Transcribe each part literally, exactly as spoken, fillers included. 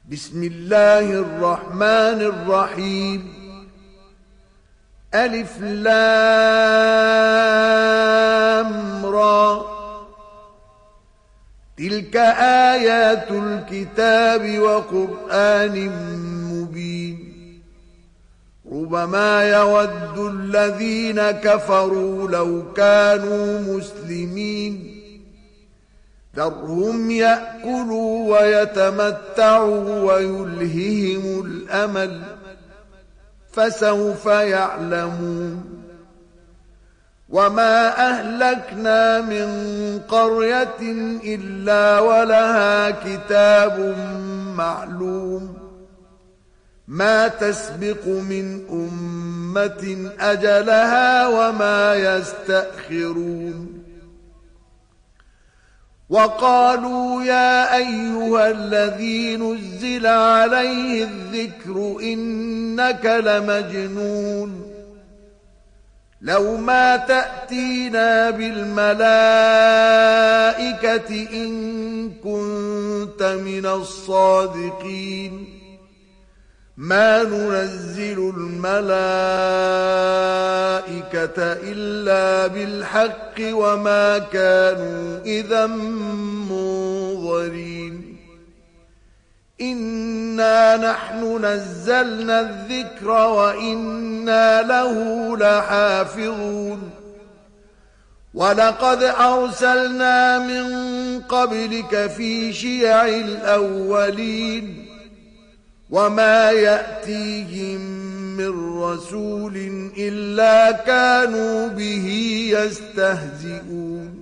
بسم الله الرحمن الرحيم. ألف لام را. تلك آيات الكتاب وقرآن مبين. ربما يود الذين كفروا لو كانوا مسلمين. ذرهم يأكلوا ويتمتعوا ويلههم الأمل فسوف يعلمون. وما أهلكنا من قرية إلا ولها كتاب معلوم ما تسبق من أمة أجلها وما يستأخرون. وقالوا يا أيها الذي نزل عليه الذكر إنك لمجنون لو ما تأتينا بالملائكة إن كنت من الصادقين ما ننزل الملائكة إلا بالحق وما كانوا إذا منظرين. إنا نحن نزلنا الذكر وإنا له لحافظون. ولقد أرسلنا من قبلك في شيع الأولين وما يأتيهم من رسول إلا كانوا به يستهزئون.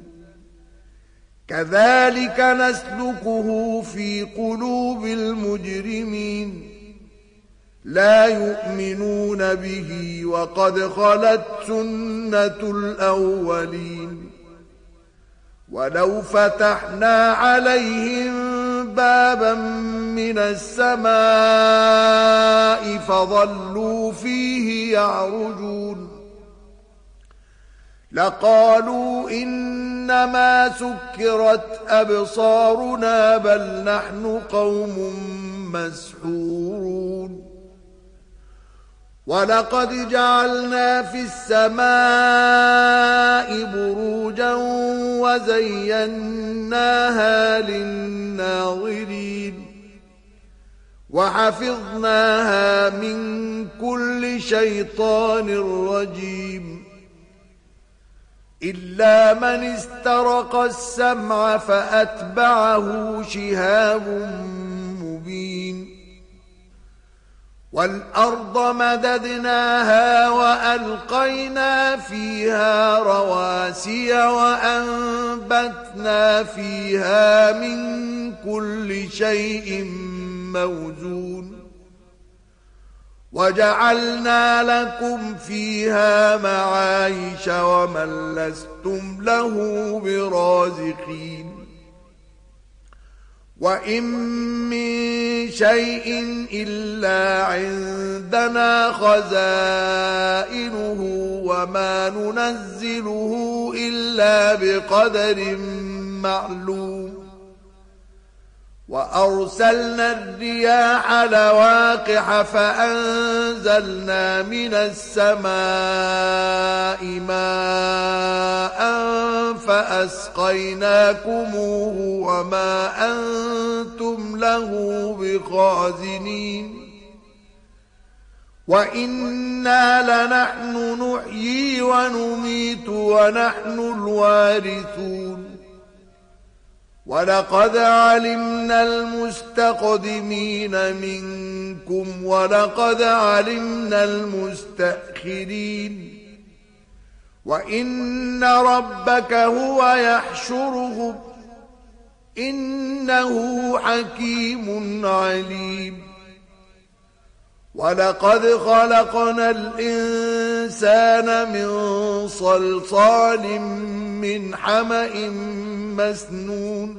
كذلك نسلكه في قلوب المجرمين لا يؤمنون به وقد خلت سنة الأولين. ولو فتحنا عليهم بابا من السماء فظلوا فيه يعرجون لقالوا إنما سكرت أبصارنا بل نحن قوم مسحورون. ولقد جعلنا في السماء بروجا وزيناها للناظرين وحفظناها من كل شيطان رجيم إلا من استرق السمع فأتبعه شهاب مبين. والأرض مددناها وألقينا فيها رواسي وأنبتنا فيها من كل شيء موزون. وجعلنا لكم فيها معايش ومن لستم له برازقين. وإن من شيء إلا عندنا خزائنه وما ننزله إلا بقدر معلوم. وأرسلنا الرياح لواقح فأنزلنا من السماء ماء فأسقيناكموه وما أنتم له بخازنين. وإنا لنحن نحيي ونميت ونحن الوارثون. ولقد علمنا المستقدمين منكم ولقد علمنا المستأخرين. وإن ربك هو يحشرهم إنه حكيم عليم. ولقد خلقنا الإنسان من صلصال من حمأ مسنون.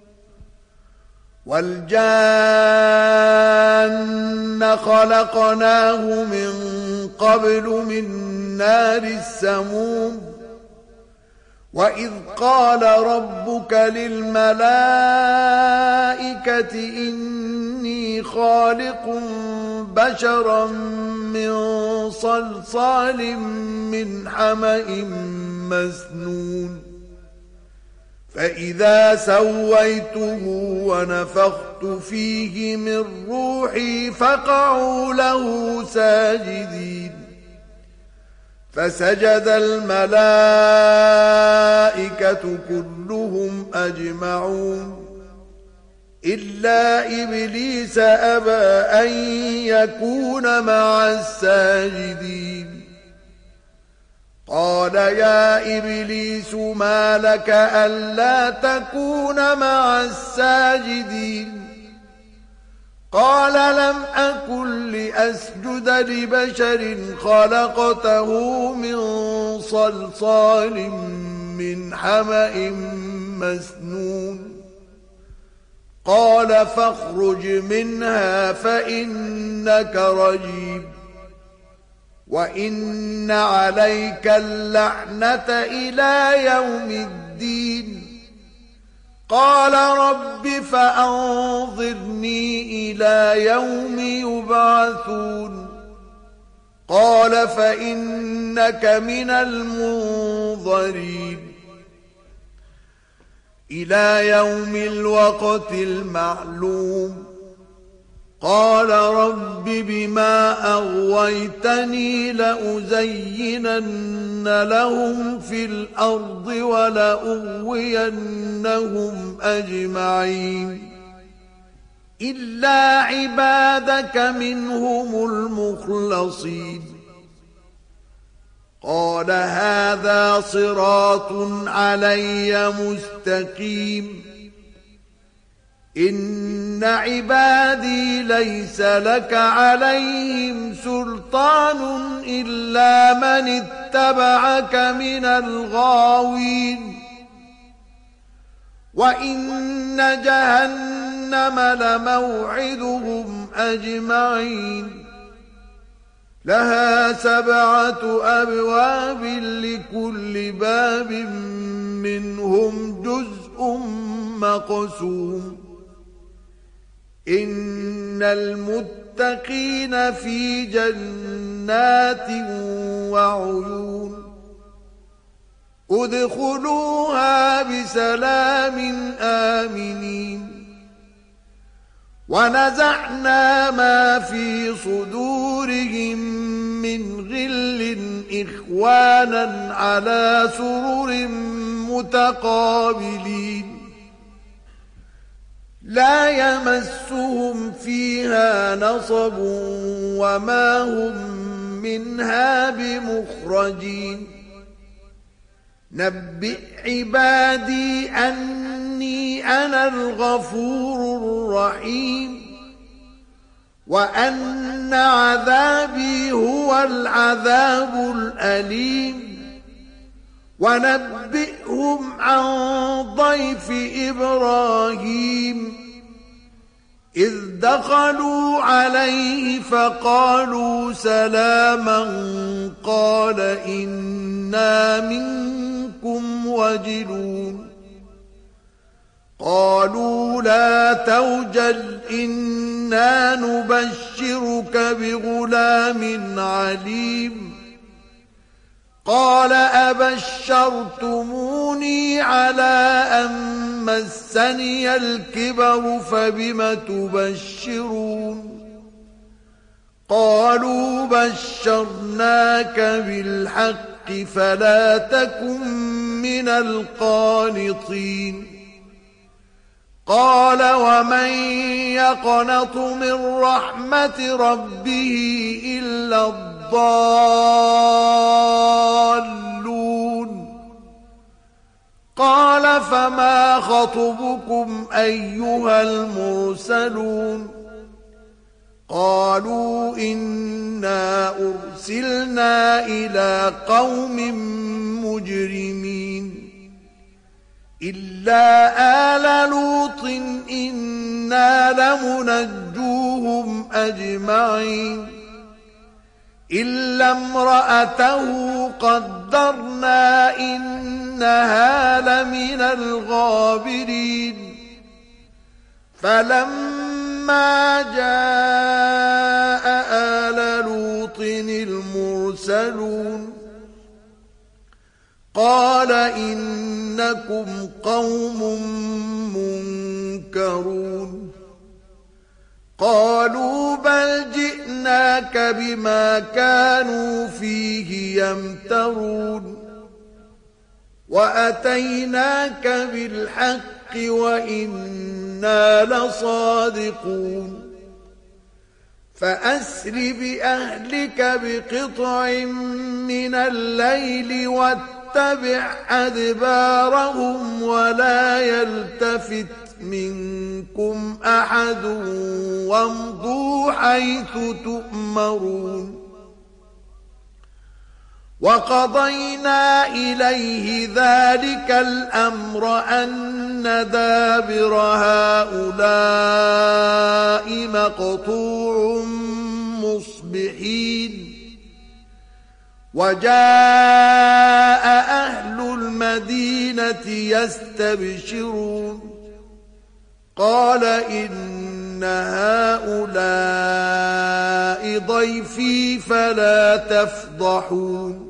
والجان خلقناه من قبل من نار السموم. وإذ قال ربك للملائكة إني خالق بشرا من صلصال من حمأ مسنون فإذا سويته ونفخت فيه من روحي فقعوا له ساجدين فسجد الملائكة كلهم أجمعون إلا إبليس أبى أن يكون مع الساجدين قال يا إبليس ما لك ألا تكون مع الساجدين قال لم أكن لأسجد لبشر خلقته من صلصال من حمأ مسنون قال فاخرج منها فإنك رجيم وإن عليك اللعنة إلى يوم الدين قال رب فأنظرني إلى يوم يبعثون قال فإنك من المنظرين إلى يوم الوقت المعلوم قال رب بما أغويتني لأزينن لهم في الأرض ولأغوينهم أجمعين إلا عبادك منهم المخلصين قال هذا صراط علي مستقيم إن عبادي ليس لك عليهم سلطان إلا من اتبعك من الغاوين وإن جهنم لموعدهم أجمعين لها سبعة أبواب لكل باب منهم جزء مقسوم إن المتقين في جنات وعيون ادخلوها بسلام آمنين ونزعنا ما في صدورهم من غل إخوانا على سرر متقابلين لا يمسهم فيها نصب وما هم منها بمخرجين نبئ عبادي أني أنا الغفور الرحيم وأن عذابي هو العذاب الأليم ونبئهم عن ضيف إبراهيم إذ دخلوا عليه فقالوا سلاما قال إنا منكم وجلون قالوا لا توجل إنا نبشرك بغلام عليم قال أبشرتموني على أن مسني الكبر فبم تبشرون قالوا بشرناك بالحق فلا تكن من القانطين قال ومن يقنط من رحمة ربه إلا الضالون قال فما خطبكم أيها المرسلون قالوا إنا أرسلنا إلى قوم مجرمين إلا آل لوط إنا لمنجوهم أجمعين إلا امرأته قدرنا إنها لمن الغابرين فلما فلما جاء آل لوط المرسلون قال إنكم قوم منكرون قالوا بل جئناك بما كانوا فيه يمترون وأتيناك بالحق وإنا لصادقون فأسر بأهلك بقطع من الليل واتبع أدبارهم ولا يلتفت منكم أحد وامضوا حيث تؤمرون وقضينا إليه ذلك الأمر أن دابر هؤلاء مقطوع مصبحين وجاء أهل المدينة يستبشرون قال إن هؤلاء ضيفي فلا تفضحون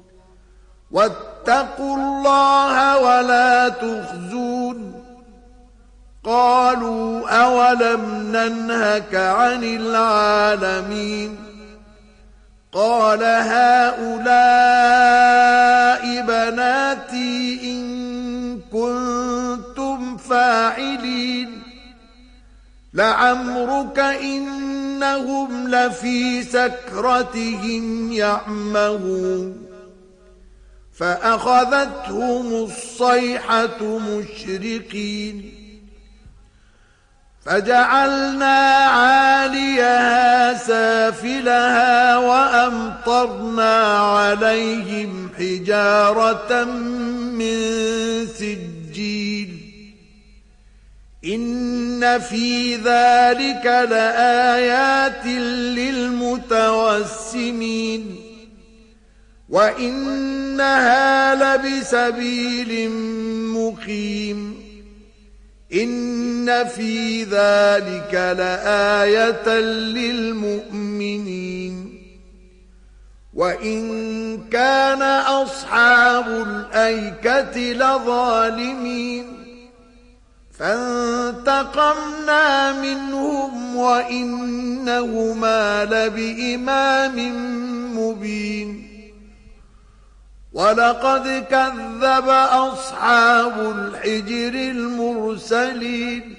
واتقوا الله ولا تخزون قالوا أولم ننهك عن العالمين قال هؤلاء بناتي إن كنتم فاعلين لعمرك إنهم لفي سكرتهم يعمهون فأخذتهم الصيحة مشرقين فجعلنا عاليها سافلها وأمطرنا عليهم حجارة من سجيل إن في ذلك لآيات للمتوسمين وإنها لبسبيل مقيم إن في ذلك لآية للمؤمنين وإن كان أصحاب الأيكة لظالمين فانتقمنا منهم وإنهما لبإمام مبين ولقد كذب أصحاب الحجر المرسلين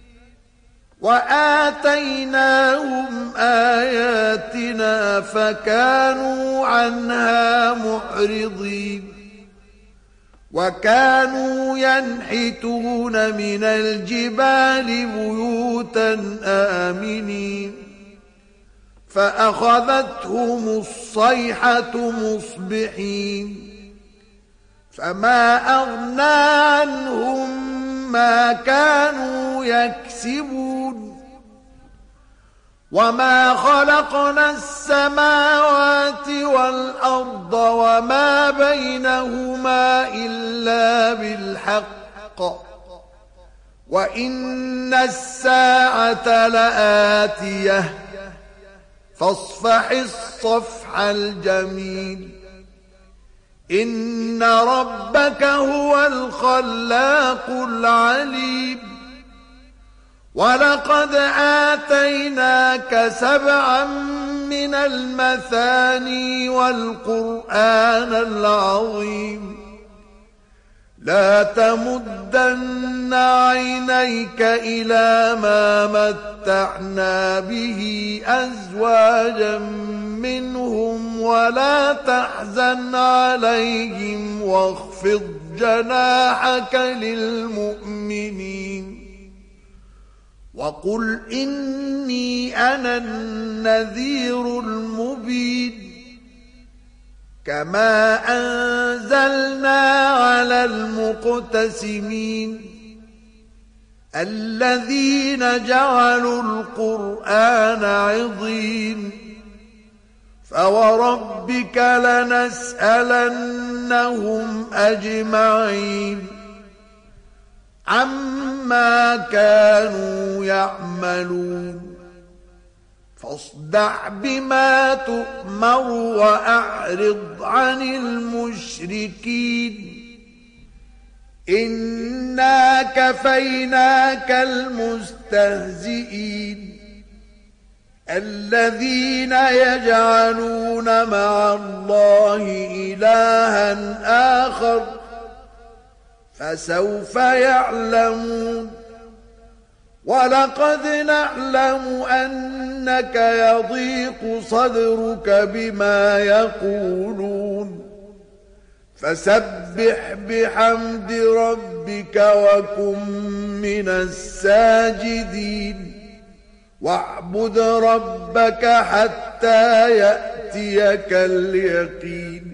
وآتيناهم آياتنا فكانوا عنها معرضين وكانوا ينحتون من الجبال بيوتا آمنين فأخذتهم الصيحة مصبحين فما أغنى عنهم ما كانوا يكسبون وما خلقنا السماوات والأرض وما بينهما إلا بالحق وإن الساعة لآتية فاصفح الصفح الجميل إن ربك هو الخلاق العليم ولقد آتيناك سبعا من المثاني والقرآن العظيم لا تمدن عينيك إلى ما متعنا به أزواجا منهم ولا تحزن عليهم واخفض جناحك للمؤمنين وقل إني أنا النذير المبين كما أنزلنا على المقتسمين الذين جعلوا القرآن عضين فوربك لنسألنهم أجمعين عما كانوا يعملون فاصدع بما تؤمر وأعرض عن المشركين إنا كفيناك المستهزئين الذين يجعلون مع الله إلها آخر فسوف يعلمون ولقد نعلم أنك يضيق صدرك بما يقولون فسبح بحمد ربك وكن من الساجدين واعبد ربك حتى يأتيك اليقين